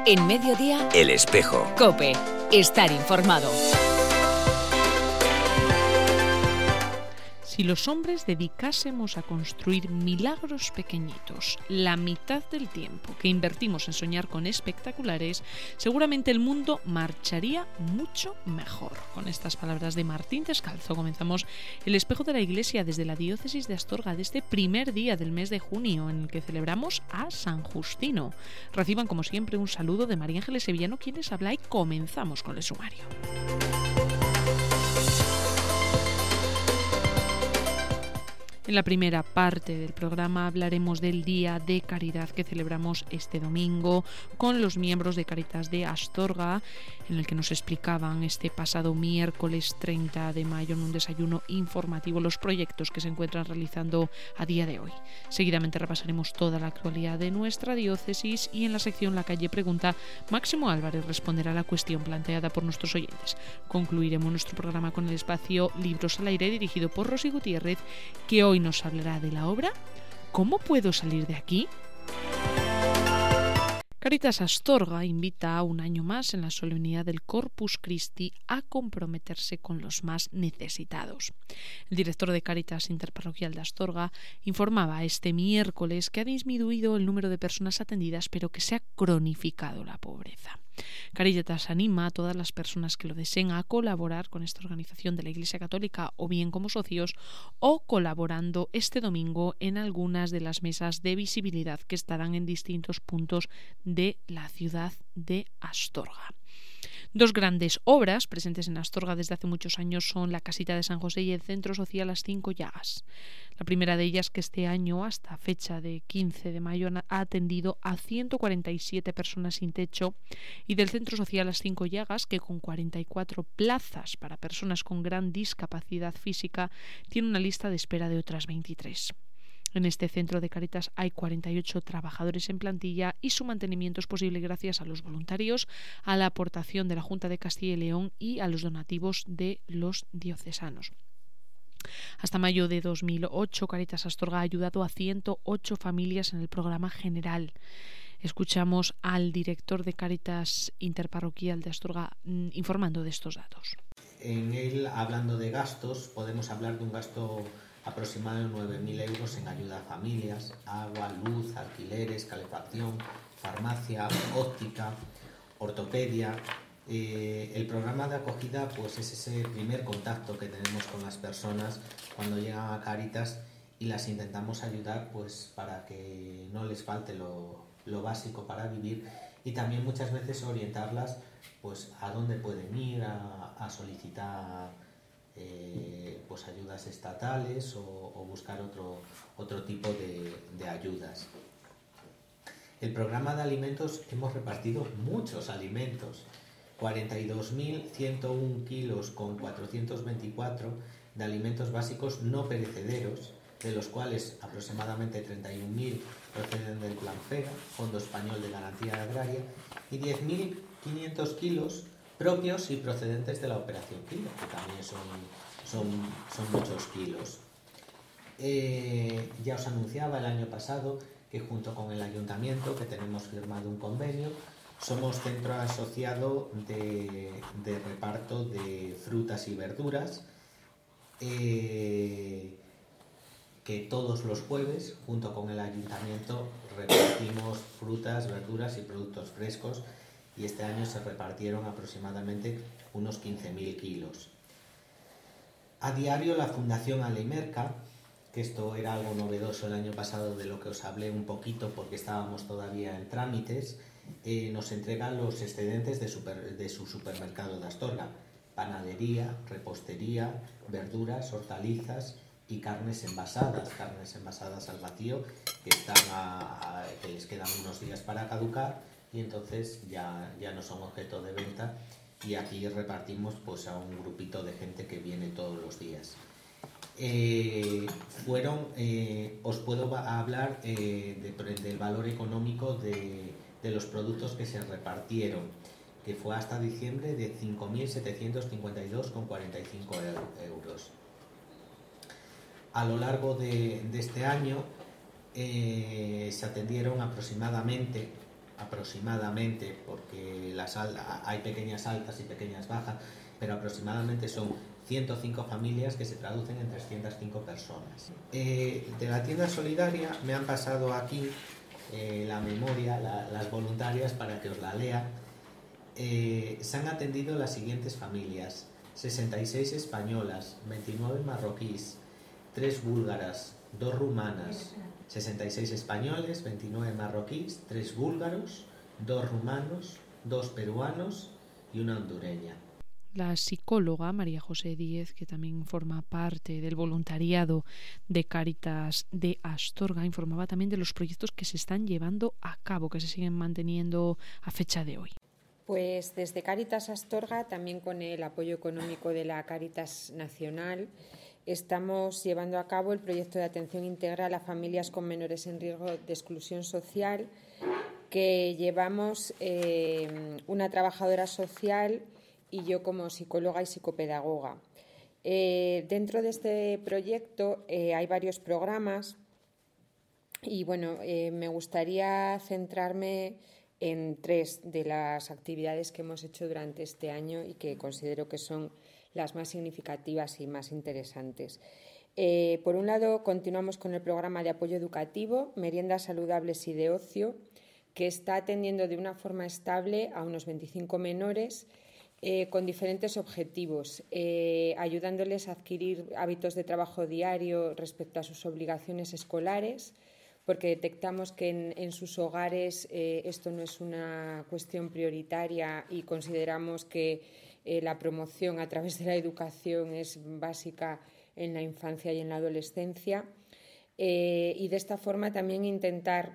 En Mediodía, El Espejo. COPE. Estar informado. Si los hombres dedicásemos a construir milagros pequeñitos la mitad del tiempo que invertimos en soñar con espectaculares, seguramente el mundo marcharía mucho mejor. Con estas palabras de Martín Descalzo comenzamos El Espejo de la Iglesia desde la diócesis de Astorga de este primer día del mes de junio en el que celebramos a San Justino. Reciban como siempre un saludo de María Ángeles Sevillano, quienes habla, y comenzamos con el sumario. En la primera parte del programa hablaremos del Día de Caridad que celebramos este domingo con los miembros de Cáritas de Astorga, en el que nos explicaban este pasado miércoles 30 de mayo en un desayuno informativo los proyectos que se encuentran realizando a día de hoy. Seguidamente repasaremos toda la actualidad de nuestra diócesis y en la sección La Calle Pregunta, Máximo Álvarez responderá a la cuestión planteada por nuestros oyentes. Concluiremos nuestro programa con el espacio Libros al Aire dirigido por Rosy Gutiérrez, que hoy nos hablará de la obra ¿Cómo puedo salir de aquí? Cáritas Astorga invita un año más en la solemnidad del Corpus Christi a comprometerse con los más necesitados. El director de Cáritas Interparroquial de Astorga informaba este miércoles que ha disminuido el número de personas atendidas, pero que se ha cronificado la pobreza. Cáritas anima a todas las personas que lo deseen a colaborar con esta organización de la Iglesia Católica, o bien como socios o colaborando este domingo en algunas de las mesas de visibilidad que estarán en distintos puntos de la ciudad de Astorga. Dos grandes obras presentes en Astorga desde hace muchos años son la Casita de San José y el Centro Social Las Cinco Llagas. La primera de ellas, que este año, hasta fecha de 15 de mayo, ha atendido a 147 personas sin techo, y del Centro Social Las Cinco Llagas, que con 44 plazas para personas con gran discapacidad física, tiene una lista de espera de otras 23. En este centro de Cáritas hay 48 trabajadores en plantilla y su mantenimiento es posible gracias a los voluntarios, a la aportación de la Junta de Castilla y León y a los donativos de los diocesanos. Hasta mayo de 2008, Cáritas Astorga ha ayudado a 108 familias en el programa general. Escuchamos al director de Cáritas Interparroquial de Astorga informando de estos datos. En él, hablando de gastos, podemos hablar de un gasto aproximado de 9.000 euros en ayuda a familias, agua, luz, alquileres, calefacción, farmacia, óptica, ortopedia. El programa de acogida pues es ese primer contacto que tenemos con las personas cuando llegan a Cáritas y las intentamos ayudar pues para que no les falte lo básico para vivir, y también muchas veces orientarlas pues a dónde pueden ir a solicitar pues ayudas estatales o buscar otro tipo de ayudas. El programa de alimentos, hemos repartido muchos alimentos, 42.101 kilos con 424 de alimentos básicos no perecederos, de los cuales aproximadamente 31.000 proceden del Plan FEGA, Fondo Español de Garantía Agraria, y 10.500 kilos propios y procedentes de la Operación Kilo, que también son muchos kilos. Ya os anunciaba el año pasado que junto con el Ayuntamiento, que tenemos firmado un convenio, somos centro asociado de reparto de frutas y verduras, que todos los jueves, junto con el Ayuntamiento, repartimos frutas, verduras y productos frescos, y este año se repartieron aproximadamente unos 15.000 kilos. A diario la Fundación Alimerca, que esto era algo novedoso el año pasado, de lo que os hablé un poquito porque estábamos todavía en trámites, nos entrega los excedentes de su supermercado de Astorga: panadería, repostería, verduras, hortalizas y carnes envasadas al vacío, que les quedan unos días para caducar y entonces ya no son objeto de venta, y aquí repartimos pues a un grupito de gente que viene todos los días. Os puedo hablar del valor económico de los productos que se repartieron, que fue hasta diciembre de 5.752,45 euros. A lo largo de este año se atendieron aproximadamente aproximadamente, porque hay pequeñas altas y pequeñas bajas, pero aproximadamente son 105 familias que se traducen en 305 personas. De la tienda solidaria me han pasado aquí la memoria, las voluntarias, para que os la lea. Se han atendido las siguientes familias: 66 españolas, 29 marroquíes, 3 búlgaras, 2 rumanas, 66 españoles, 29 marroquíes, 3 búlgaros, 2 rumanos, 2 peruanos y una hondureña. La psicóloga María José Díez, que también forma parte del voluntariado de Cáritas de Astorga, informaba también de los proyectos que se están llevando a cabo, que se siguen manteniendo a fecha de hoy. Pues desde Cáritas Astorga, también con el apoyo económico de la Cáritas Nacional, estamos llevando a cabo el proyecto de atención integral a familias con menores en riesgo de exclusión social, que llevamos una trabajadora social y yo como psicóloga y psicopedagoga. Dentro de este proyecto hay varios programas y me gustaría centrarme en 3 de las actividades que hemos hecho durante este año y que considero que son las más significativas y más interesantes. Por un lado, continuamos con el programa de apoyo educativo, Meriendas Saludables y de Ocio, que está atendiendo de una forma estable a unos 25 menores con diferentes objetivos, ayudándoles a adquirir hábitos de trabajo diario respecto a sus obligaciones escolares, porque detectamos que en sus hogares esto no es una cuestión prioritaria y consideramos que la promoción a través de la educación es básica en la infancia y en la adolescencia, y de esta forma también intentar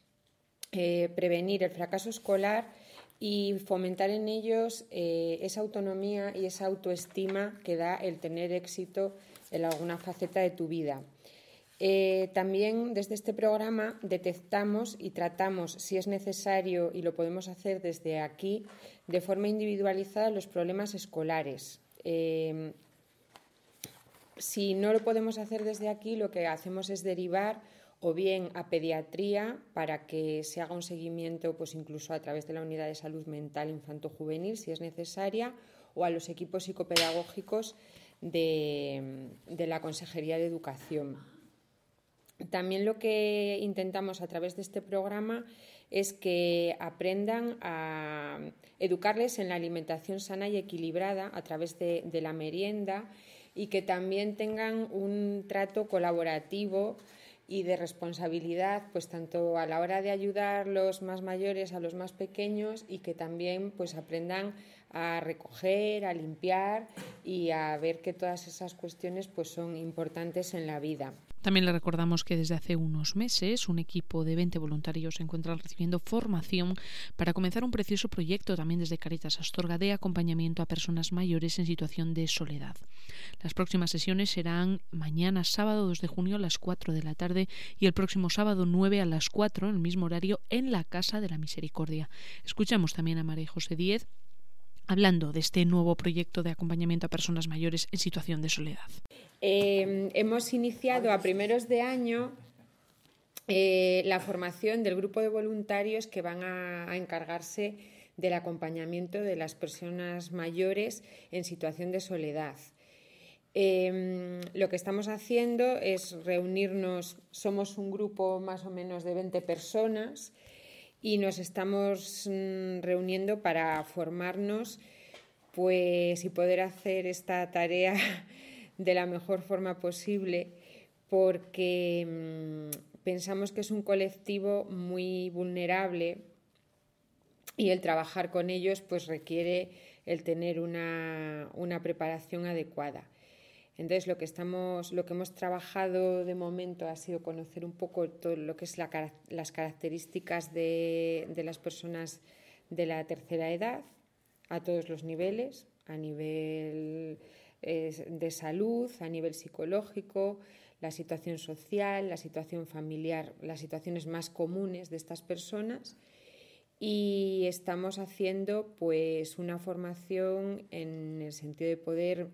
prevenir el fracaso escolar y fomentar en ellos esa autonomía y esa autoestima que da el tener éxito en alguna faceta de tu vida. También desde este programa detectamos y tratamos, si es necesario, y lo podemos hacer desde aquí, de forma individualizada los problemas escolares. Si no lo podemos hacer desde aquí, lo que hacemos es derivar o bien a pediatría para que se haga un seguimiento, pues incluso a través de la unidad de salud mental infanto-juvenil, si es necesaria, o a los equipos psicopedagógicos de la Consejería de Educación. También lo que intentamos a través de este programa es que aprendan a educarles en la alimentación sana y equilibrada a través de la merienda, y que también tengan un trato colaborativo y de responsabilidad, pues tanto a la hora de ayudar a los más mayores, a los más pequeños, y que también pues aprendan a recoger, a limpiar y a ver que todas esas cuestiones pues son importantes en la vida. También le recordamos que desde hace unos meses un equipo de 20 voluntarios se encuentran recibiendo formación para comenzar un precioso proyecto también desde Cáritas Astorga de acompañamiento a personas mayores en situación de soledad. Las próximas sesiones serán mañana sábado 2 de junio a las 4 de la tarde y el próximo sábado 9 a las 4 en el mismo horario en la Casa de la Misericordia. Escuchamos también a María José Díez hablando de este nuevo proyecto de acompañamiento a personas mayores en situación de soledad. Hemos iniciado a primeros de año la formación del grupo de voluntarios que van a encargarse del acompañamiento de las personas mayores en situación de soledad. Lo que estamos haciendo es reunirnos, somos un grupo más o menos de 20 personas, y nos estamos reuniendo para formarnos pues, y poder hacer esta tarea de la mejor forma posible, porque pensamos que es un colectivo muy vulnerable y el trabajar con ellos pues, requiere el tener una preparación adecuada. Entonces, lo que hemos trabajado de momento ha sido conocer un poco todo lo que es las características de las personas de la tercera edad a todos los niveles, a nivel de salud, a nivel psicológico, la situación social, la situación familiar, las situaciones más comunes de estas personas. Y estamos haciendo pues una formación en el sentido de poder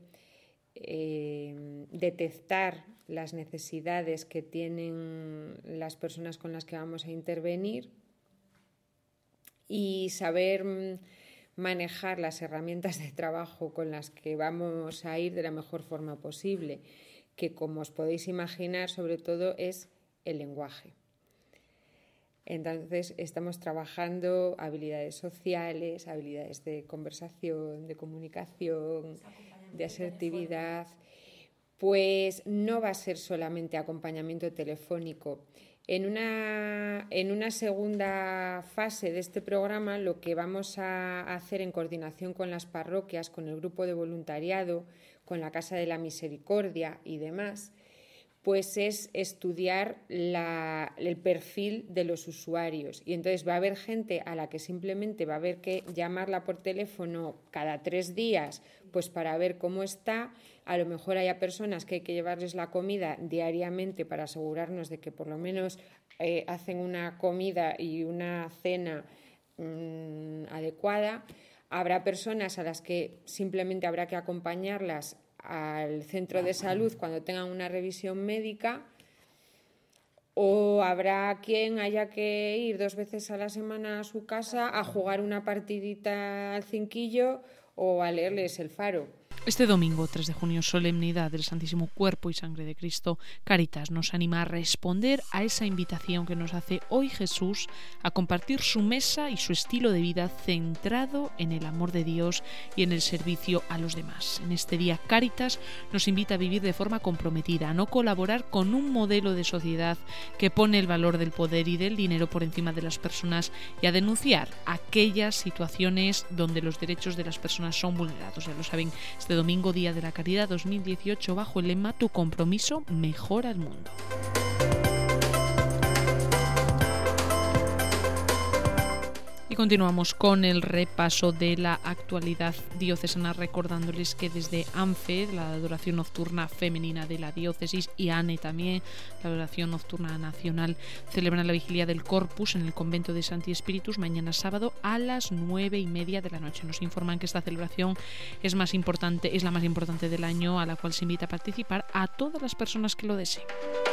detectar las necesidades que tienen las personas con las que vamos a intervenir y saber manejar las herramientas de trabajo con las que vamos a ir de la mejor forma posible, que como os podéis imaginar, sobre todo es el lenguaje. Entonces estamos trabajando habilidades sociales, habilidades de conversación, de comunicación, de asertividad. Pues no va a ser solamente acompañamiento telefónico. En una segunda fase de este programa, lo que vamos a hacer en coordinación con las parroquias, con el grupo de voluntariado, con la Casa de la Misericordia y demás, pues es estudiar el perfil de los usuarios. Y entonces va a haber gente a la que simplemente va a haber que llamarla por teléfono cada 3 días, pues para ver cómo está. A lo mejor haya personas que hay que llevarles la comida diariamente para asegurarnos de que por lo menos hacen una comida y una cena adecuada. Habrá personas a las que simplemente habrá que acompañarlas al centro de salud cuando tengan una revisión médica, o habrá quien haya que ir 2 veces a la semana a su casa a jugar una partidita al cinquillo o a leerles el Faro. Este domingo, 3 de junio, solemnidad del Santísimo Cuerpo y Sangre de Cristo, Cáritas nos anima a responder a esa invitación que nos hace hoy Jesús a compartir su mesa y su estilo de vida centrado en el amor de Dios y en el servicio a los demás. En este día, Cáritas nos invita a vivir de forma comprometida, a no colaborar con un modelo de sociedad que pone el valor del poder y del dinero por encima de las personas y a denunciar aquellas situaciones donde los derechos de las personas son vulnerados. Ya lo saben, este domingo, Día de la Caridad 2018, bajo el lema Tu compromiso mejora el mundo. Y continuamos con el repaso de la actualidad diocesana, recordándoles que desde ANFE, la adoración nocturna femenina de la diócesis, y ANE también, la adoración nocturna nacional, celebran la vigilia del Corpus en el convento de Santi Spiritus mañana sábado a las 9:30 de la noche. Nos informan que esta celebración es la más importante del año, a la cual se invita a participar a todas las personas que lo deseen.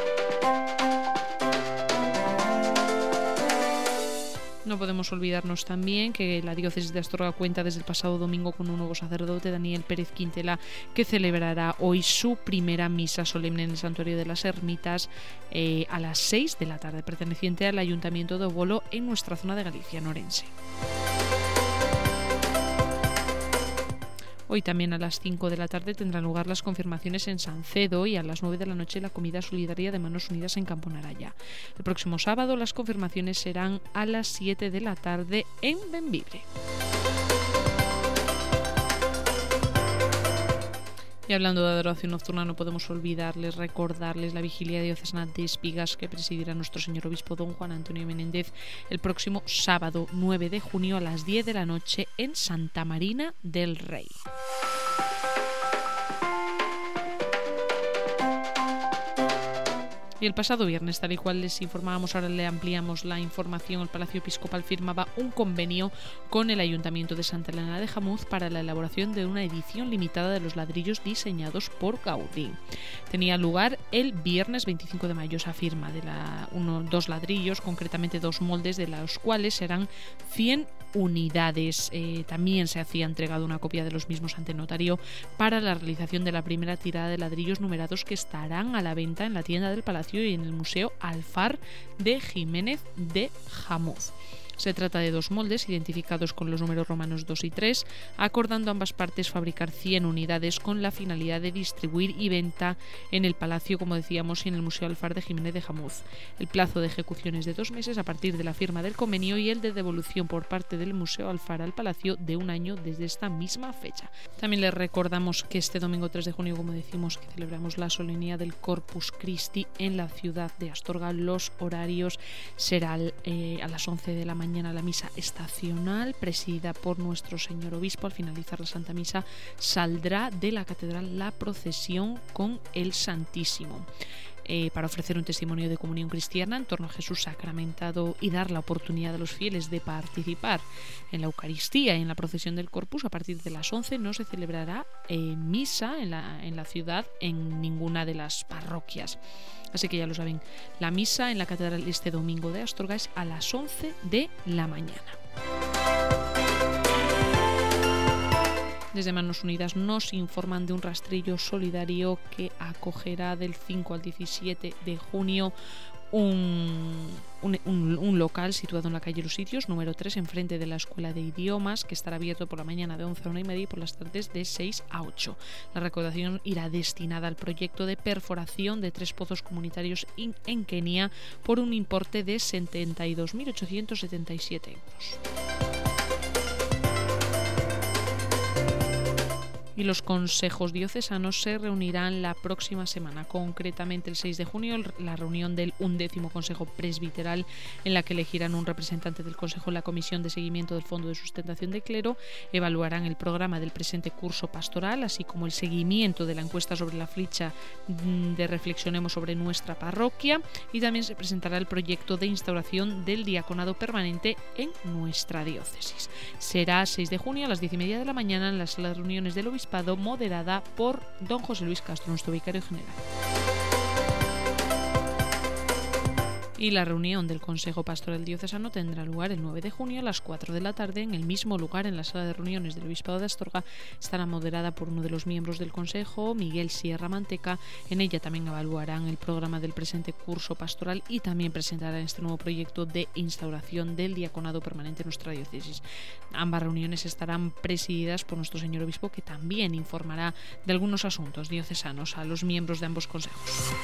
No podemos olvidarnos también que la diócesis de Astorga cuenta desde el pasado domingo con un nuevo sacerdote, Daniel Pérez Quintela, que celebrará hoy su primera misa solemne en el Santuario de las Ermitas a las 6 de la tarde, perteneciente al Ayuntamiento de Obolo en nuestra zona de Galicia, Norense. Hoy también a las 5 de la tarde tendrán lugar las confirmaciones en Sancedo y a las 9 de la noche la comida solidaria de Manos Unidas en Campo Naraya. El próximo sábado las confirmaciones serán a las 7 de la tarde en Bembibre. Y hablando de adoración nocturna, no podemos recordarles la vigilia diocesana de Espigas que presidirá nuestro señor obispo don Juan Antonio Menéndez el próximo sábado 9 de junio a las 10 de la noche en Santa Marina del Rey. Y el pasado viernes, tal y cual les informábamos, ahora le ampliamos la información, el Palacio Episcopal firmaba un convenio con el Ayuntamiento de Santa Elena de Jamuz para la elaboración de una edición limitada de los ladrillos diseñados por Gaudí. Tenía lugar el viernes 25 de mayo esa firma de 2 ladrillos, concretamente 2 moldes, de los cuales serán 100 unidades. También se hacía entregado una copia de los mismos ante notario para la realización de la primera tirada de ladrillos numerados que estarán a la venta en la tienda del Palacio y en el Museo Alfar de Jiménez de Jamuz. Se trata de 2 moldes identificados con los números romanos 2 y 3, acordando ambas partes fabricar 100 unidades con la finalidad de distribuir y venta en el Palacio, como decíamos, y en el Museo Alfar de Jiménez de Jamuz. El plazo de ejecución es de 2 meses a partir de la firma del convenio y el de devolución por parte del Museo Alfar al Palacio de 1 año desde esta misma fecha. También les recordamos que este domingo 3 de junio, como decimos, que celebramos la solemnidad del Corpus Christi en la ciudad de Astorga. Los horarios serán a las 11 de la mañana la misa estacional presidida por nuestro señor obispo. Al finalizar la Santa Misa saldrá de la catedral la procesión con el Santísimo. Para ofrecer un testimonio de comunión cristiana en torno a Jesús sacramentado y dar la oportunidad a los fieles de participar en la Eucaristía y en la procesión del Corpus. A partir de las 11 no se celebrará misa en la ciudad en ninguna de las parroquias. Así que ya lo saben, la misa en la catedral este domingo de Astorga es a las 11 de la mañana. Desde Manos Unidas nos informan de un rastrillo solidario que acogerá del 5 al 17 de junio un local situado en la calle Los Sitios, número 3, enfrente de la Escuela de Idiomas, que estará abierto por la mañana de 11 a 1:30 y por las tardes de 6 a 8. La recaudación irá destinada al proyecto de perforación de 3 pozos comunitarios en Kenia por un importe de 72.877 euros. Y los consejos diocesanos se reunirán la próxima semana, concretamente el 6 de junio, la reunión del 11º Consejo Presbiteral, en la que elegirán un representante del Consejo en la Comisión de Seguimiento del Fondo de Sustentación de Clero, evaluarán el programa del presente curso pastoral, así como el seguimiento de la encuesta sobre la ficha de Reflexionemos sobre nuestra parroquia, y también se presentará el proyecto de instauración del diaconado permanente en nuestra diócesis. Será 6 de junio a las 10:30 de la mañana en la sala de reuniones del Obispado, moderada por don José Luis Castro, nuestro vicario general. Y la reunión del Consejo Pastoral Diocesano tendrá lugar el 9 de junio a las 4 de la tarde en el mismo lugar, en la sala de reuniones del Obispado de Astorga. Estará moderada por uno de los miembros del Consejo, Miguel Sierra Manteca. En ella también evaluarán el programa del presente curso pastoral y también presentarán este nuevo proyecto de instauración del diaconado permanente en nuestra diócesis. Ambas reuniones estarán presididas por nuestro señor obispo, que también informará de algunos asuntos diocesanos a los miembros de ambos consejos.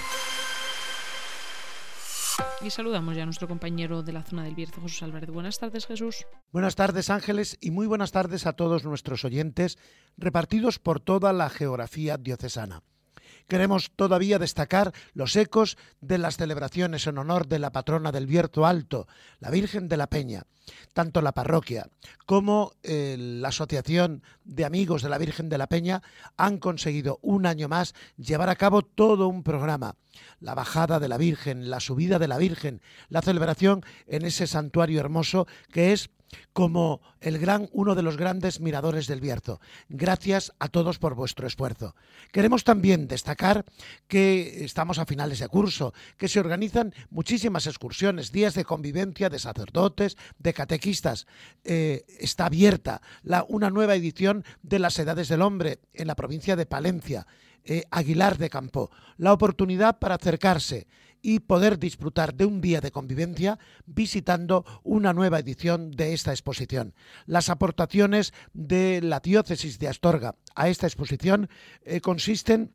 Y saludamos ya a nuestro compañero de la zona del Bierzo, Jesús Álvarez. Buenas tardes, Jesús. Buenas tardes, Ángeles, y muy buenas tardes a todos nuestros oyentes repartidos por toda la geografía diocesana. Queremos todavía destacar los ecos de las celebraciones en honor de la patrona del Bierzo Alto, la Virgen de la Peña. Tanto la parroquia como la Asociación de Amigos de la Virgen de la Peña han conseguido un año más llevar a cabo todo un programa. La bajada de la Virgen, la subida de la Virgen, la celebración en ese santuario hermoso que es como uno de los grandes miradores del Bierzo. Gracias a todos por vuestro esfuerzo. Queremos también destacar que estamos a finales de curso, que se organizan muchísimas excursiones, días de convivencia de sacerdotes, de catequistas. Está abierta una nueva edición de las Edades del Hombre en la provincia de Palencia, Aguilar de Campo. La oportunidad para acercarse y poder disfrutar de un día de convivencia visitando una nueva edición de esta exposición. Las aportaciones de la diócesis de Astorga a esta exposición consisten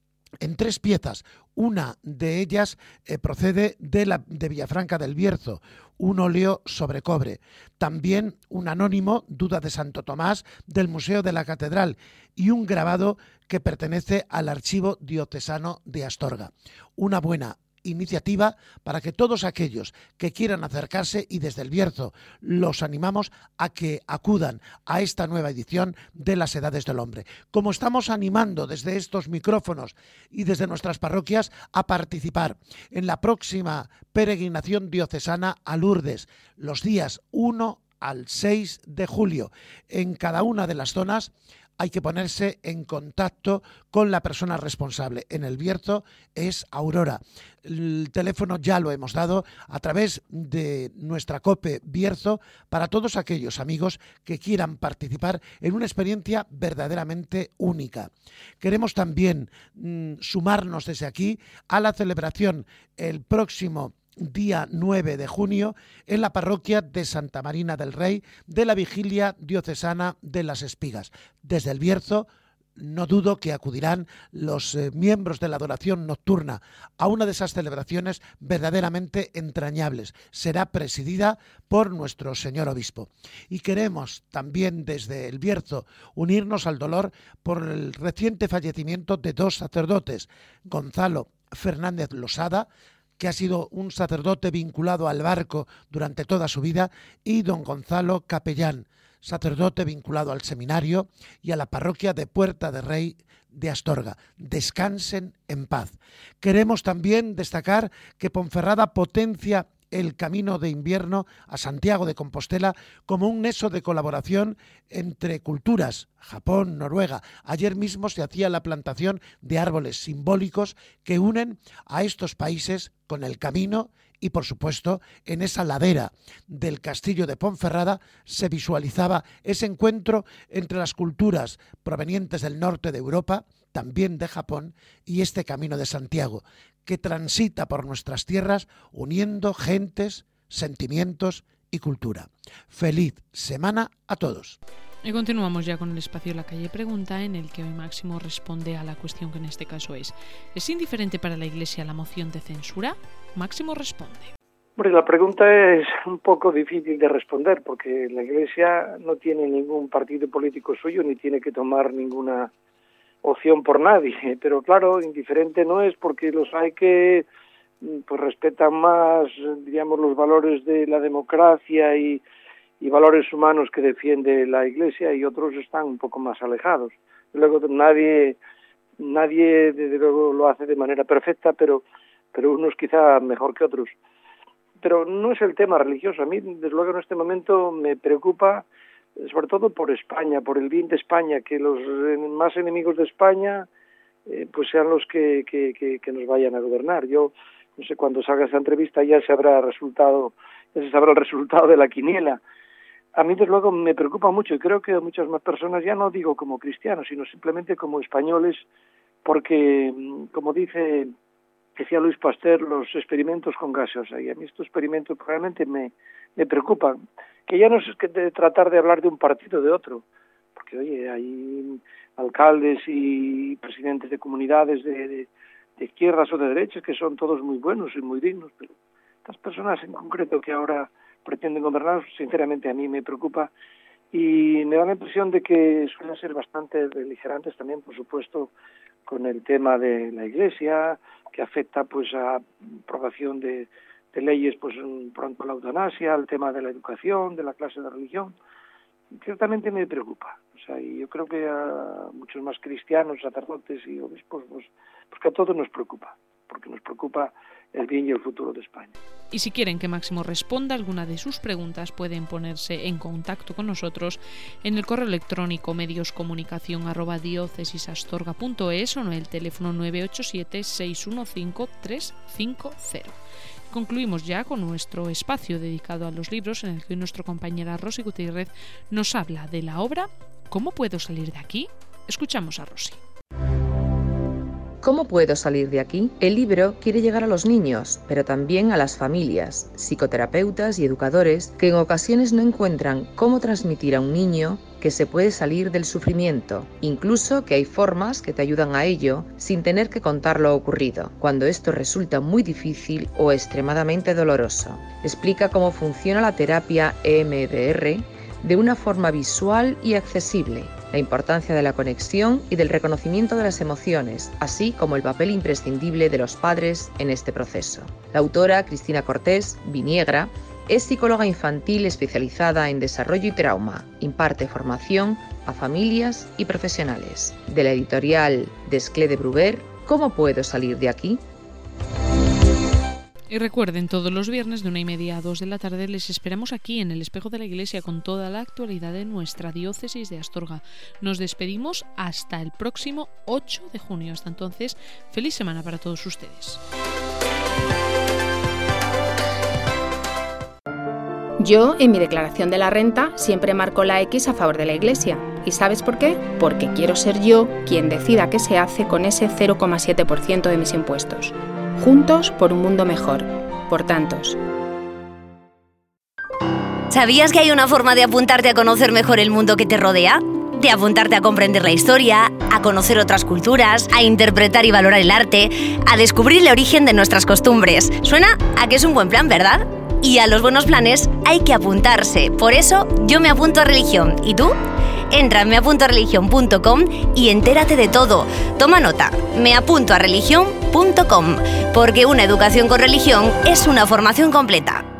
en 3 piezas. Una de ellas procede de Villafranca del Bierzo, un óleo sobre cobre. También un anónimo, Duda de Santo Tomás, del Museo de la Catedral, y un grabado que pertenece al Archivo Diocesano de Astorga. Una buena iniciativa para que todos aquellos que quieran acercarse, y desde el Bierzo los animamos a que acudan a esta nueva edición de las Edades del Hombre. Como estamos animando desde estos micrófonos y desde nuestras parroquias a participar en la próxima peregrinación diocesana a Lourdes, los días 1 al 6 de julio, en cada una de las zonas hay que ponerse en contacto con la persona responsable. En el Bierzo es Aurora. El teléfono ya lo hemos dado a través de nuestra COPE Bierzo para todos aquellos amigos que quieran participar en una experiencia verdaderamente única. Queremos también sumarnos desde aquí a la celebración el próximo día 9 de junio en la parroquia de Santa Marina del Rey de la Vigilia Diocesana de las Espigas. Desde el Bierzo no dudo que acudirán los miembros de la adoración nocturna a una de esas celebraciones verdaderamente entrañables. Será presidida por nuestro señor obispo. Y queremos también desde el Bierzo unirnos al dolor por el reciente fallecimiento de 2 sacerdotes, Gonzalo Fernández Losada, que ha sido un sacerdote vinculado al barco durante toda su vida, y don Gonzalo Capellán, sacerdote vinculado al seminario y a la parroquia de Puerta de Rey de Astorga. Descansen en paz. Queremos también destacar que Ponferrada potencia el Camino de Invierno a Santiago de Compostela como un nexo de colaboración entre culturas, Japón, Noruega. Ayer mismo se hacía la plantación de árboles simbólicos que unen a estos países con el camino y, por supuesto, en esa ladera del castillo de Ponferrada se visualizaba ese encuentro entre las culturas provenientes del norte de Europa, también de Japón, y este Camino de Santiago, que transita por nuestras tierras uniendo gentes, sentimientos y cultura. ¡Feliz semana a todos! Y continuamos ya con el espacio La Calle Pregunta, en el que hoy Máximo responde a la cuestión que en este caso ¿es indiferente para la Iglesia la moción de censura? Máximo responde. Hombre, la pregunta es un poco difícil de responder, porque la Iglesia no tiene ningún partido político suyo, ni tiene que tomar ninguna opción por nadie, pero claro, indiferente no es, porque los hay que pues respetan más, digamos, los valores de la democracia y valores humanos que defiende la Iglesia, y otros están un poco más alejados. Luego nadie desde luego lo hace de manera perfecta, pero unos quizá mejor que otros. Pero no es el tema religioso. A mí, desde luego, en este momento me preocupa, sobre todo por España, por el bien de España, que los más enemigos de España pues sean los que nos vayan a gobernar. Yo no sé, cuando salga esa entrevista ya se sabrá el resultado de la quiniela. A mí, desde luego, me preocupa mucho, y creo que a muchas más personas, ya no digo como cristianos, sino simplemente como españoles, porque, como decía Luis Pasteur, los experimentos con gaseosa, y a mí estos experimentos realmente me preocupan, que ya no es que de tratar de hablar de un partido o de otro, porque, oye, hay alcaldes y presidentes de comunidades de izquierdas o de derechas que son todos muy buenos y muy dignos, pero estas personas en concreto que ahora pretenden gobernar, sinceramente a mí me preocupa, y me da la impresión de que suelen ser bastante beligerantes también, por supuesto, con el tema de la Iglesia, que afecta pues a aprobación de leyes, pues pronto la eutanasia, el tema de la educación, de la clase de religión. Ciertamente me preocupa. O sea, y yo creo que a muchos más cristianos, sacerdotes y obispos, pues que a todos nos preocupa, porque nos preocupa el bien y el futuro de España. Y si quieren que Máximo responda alguna de sus preguntas, pueden ponerse en contacto con nosotros en el correo electrónico medioscomunicacion@diocesisastorga.es o en el teléfono 987-615-350. Concluimos ya con nuestro espacio dedicado a los libros, en el que hoy nuestra compañera Rosy Gutiérrez nos habla de la obra ¿Cómo puedo salir de aquí? Escuchamos a Rosy. ¿Cómo puedo salir de aquí? El libro quiere llegar a los niños, pero también a las familias, psicoterapeutas y educadores que en ocasiones no encuentran cómo transmitir a un niño que se puede salir del sufrimiento, incluso que hay formas que te ayudan a ello sin tener que contar lo ocurrido, cuando esto resulta muy difícil o extremadamente doloroso. Explica cómo funciona la terapia EMDR de una forma visual y accesible, la importancia de la conexión y del reconocimiento de las emociones, así como el papel imprescindible de los padres en este proceso. La autora, Cristina Cortés Viniegra, es psicóloga infantil especializada en desarrollo y trauma. Imparte formación a familias y profesionales. De la editorial Desclés de Bruguer, ¿Cómo puedo salir de aquí? Y recuerden, todos los viernes de 1:30 a 2 de la tarde les esperamos aquí en el Espejo de la Iglesia con toda la actualidad de nuestra diócesis de Astorga. Nos despedimos hasta el próximo 8 de junio. Hasta entonces, feliz semana para todos ustedes. Yo, en mi declaración de la renta, siempre marco la X a favor de la Iglesia. ¿Y sabes por qué? Porque quiero ser yo quien decida qué se hace con ese 0,7% de mis impuestos. Juntos por un mundo mejor. Por tantos. ¿Sabías que hay una forma de apuntarte a conocer mejor el mundo que te rodea? De apuntarte a comprender la historia, a conocer otras culturas, a interpretar y valorar el arte, a descubrir el origen de nuestras costumbres. Suena a que es un buen plan, ¿verdad? Y a los buenos planes hay que apuntarse. Por eso yo me apunto a religión. ¿Y tú? Entra en meapuntoareligion.com y entérate de todo. Toma nota, meapuntoareligion.com, porque una educación con religión es una formación completa.